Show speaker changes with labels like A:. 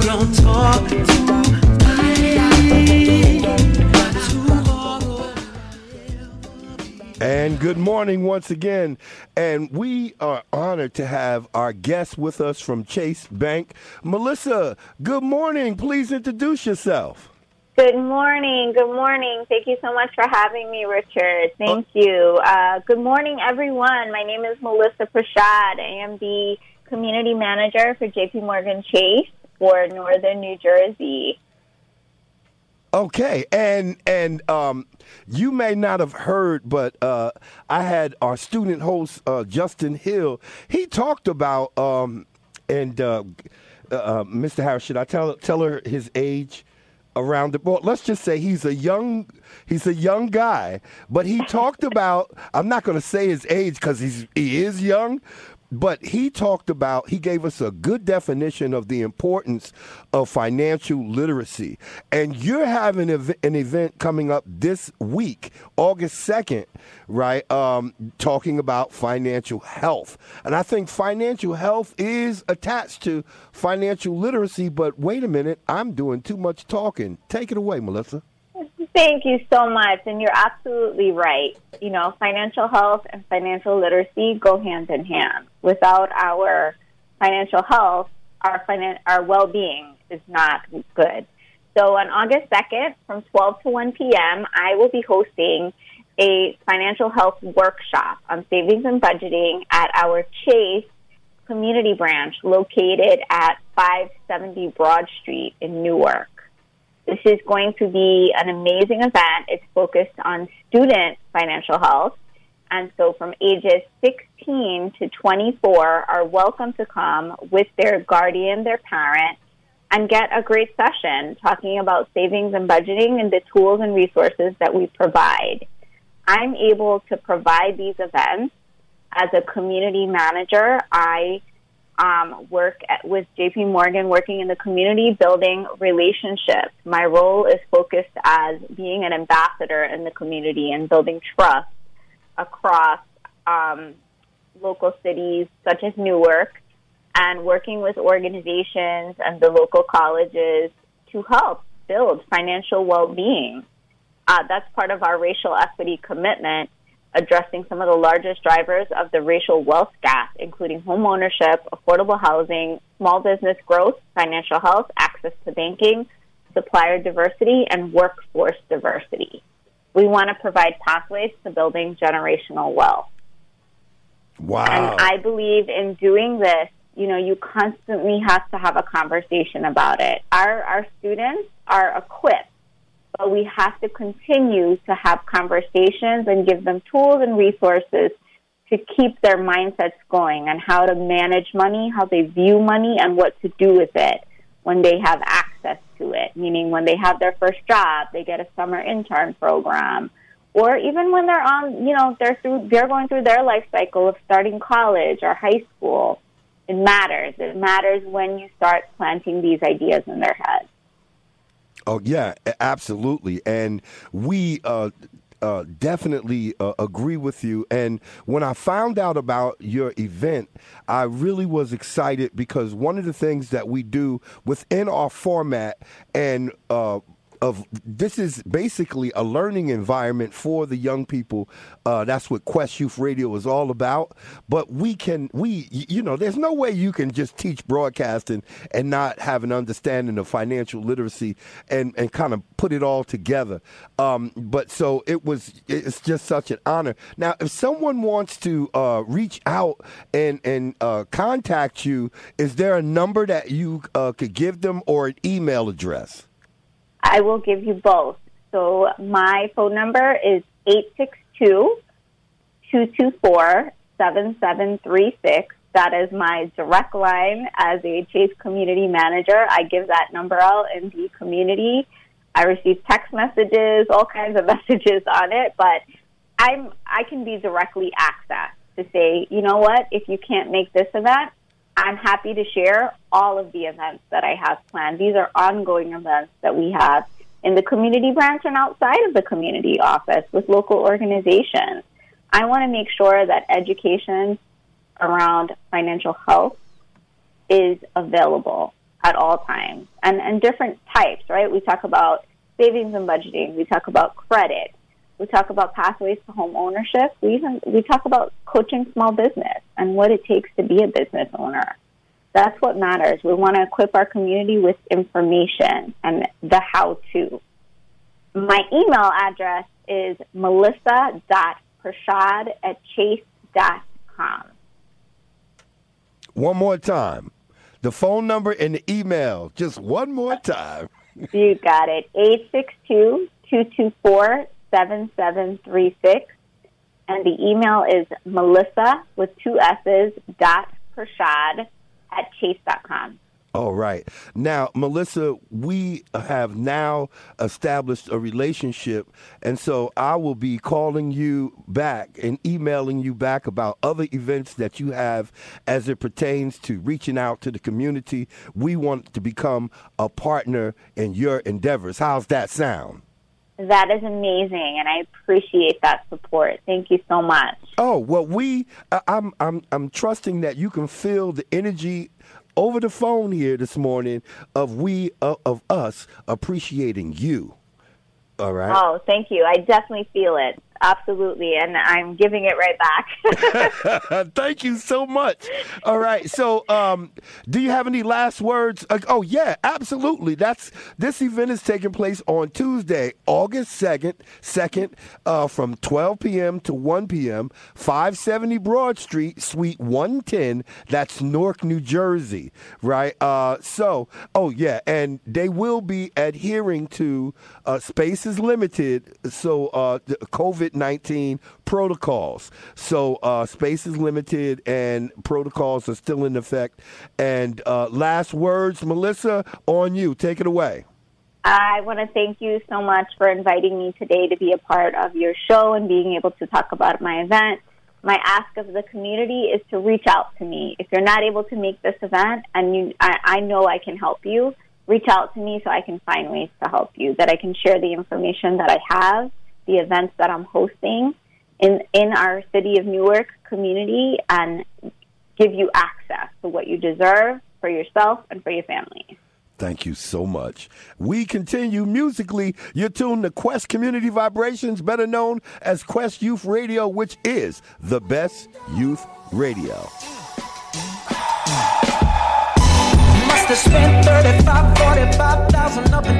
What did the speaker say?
A: don't talk
B: And good morning once again. And we are honored to have our guest with us from Chase Bank. Melissa, good morning. Please introduce yourself.
C: Good morning. Good morning. Thank you so much for having me, Richard. Thank you. Good morning, everyone. My name is Melissa Prashad. I am the community manager for JP Morgan Chase for Northern New Jersey.
B: Okay, and you may not have heard, but I had our student host, Justin Hill. He talked about, Mr. Harris, should I tell her his age around the board? Let's just say he's a young guy, but he talked about, I'm not going to say his age because he is young, but he gave us a good definition of the importance of financial literacy. And you're having an event coming up this week, August 2nd, right, talking about financial health. And I think financial health is attached to financial literacy, but wait a minute, I'm doing too much talking. Take it away, Melissa.
C: Thank you so much, and you're absolutely right. You know, financial health and financial literacy go hand in hand. Without our financial health, our well-being is not good. So on August 2nd, from 12 to 1 p.m., I will be hosting a financial health workshop on savings and budgeting at our Chase community branch located at 570 Broad Street in Newark. This is going to be an amazing event. It's focused on student financial health. And so from ages 16 to 24 are welcome to come with their guardian, their parent, and get a great session talking about savings and budgeting and the tools and resources that we provide. I'm able to provide these events as a community manager. I work with JP Morgan, working in the community, building relationships. My role is focused as being an ambassador in the community and building trust across local cities such as Newark, and working with organizations and the local colleges to help build financial well-being. That's part of our racial equity commitment, addressing some of the largest drivers of the racial wealth gap, including home ownership, affordable housing, small business growth, financial health, access to banking, supplier diversity, and workforce diversity. We want to provide pathways to building generational wealth.
B: Wow.
C: And I believe in doing this, you know, you constantly have to have a conversation about it. Our students are equipped, but we have to continue to have conversations and give them tools and resources to keep their mindsets going on how to manage money, how they view money, and what to do with it when they have access to it. Meaning when they have their first job, they get a summer intern program. Or even when they're on, you know, they're going through their life cycle of starting college or high school. It matters. It matters when you start planting these ideas in their heads.
B: Oh, yeah, absolutely. And we definitely agree with you. And when I found out about your event, I really was excited because one of the things that we do within our format and this is basically a learning environment for the young people. That's what Quest Youth Radio is all about. But there's no way you can just teach broadcasting and not have an understanding of financial literacy and kind of put it all together. But so it's just such an honor. Now, if someone wants to reach out and contact you, is there a number that you could give them or an email address?
C: I will give you both. So my phone number is 862-224-7736. That is my direct line as a Chase community manager. I give that number out in the community. I receive text messages, all kinds of messages on it, but I can be directly accessed to say, you know what, if you can't make this event, I'm happy to share all of the events that I have planned. These are ongoing events that we have in the community branch and outside of the community office with local organizations. I want to make sure that education around financial health is available at all times, and different types, right? We talk about savings and budgeting. We talk about credit. We talk about pathways to home ownership. We talk about coaching small business and what it takes to be a business owner. That's what matters. We want to equip our community with information and the how-to. My email address is melissa.prashad@chase.com.
B: One more time. The phone number and the email. Just one more time.
C: You got it. 862-224-7736. And the email is Melissa with 2 S's .prashad@chase.com.
B: All right. Now, Melissa, we have now established a relationship, and so I will be calling you back and emailing you back about other events that you have as it pertains to reaching out to the community. We want to become a partner in your endeavors. How's that sound?
C: That is amazing, and I appreciate that support. Thank you so much.
B: Oh, well, I'm trusting that you can feel the energy over the phone here this morning of us appreciating you. All right.
C: Oh, thank you. I definitely feel it. Absolutely. And I'm giving it right back.
B: Thank you so much. All right. So do you have any last words? Oh, yeah, absolutely. This event is taking place on Tuesday, August 2nd from 12 p.m. to 1 p.m., 570 Broad Street, Suite 110. That's Newark, New Jersey. Right. And they will be adhering to spaces limited. So the COVID-19 protocols. So space is limited and protocols are still in effect. And last words, Melissa, on you. Take it away.
C: I want to thank you so much for inviting me today to be a part of your show and being able to talk about my event. My ask of the community is to reach out to me. If you're not able to make this event and I know I can help you, reach out to me so I can find ways to help you, that I can share the information that I have, the events that I'm hosting in our city of Newark community, and give you access to what you deserve for yourself and for your family.
B: Thank you so much. We continue musically. You're tuned to Quest Community Vibrations, better known as Quest Youth Radio, which is the best youth radio.
A: Must have spent 35,000 up in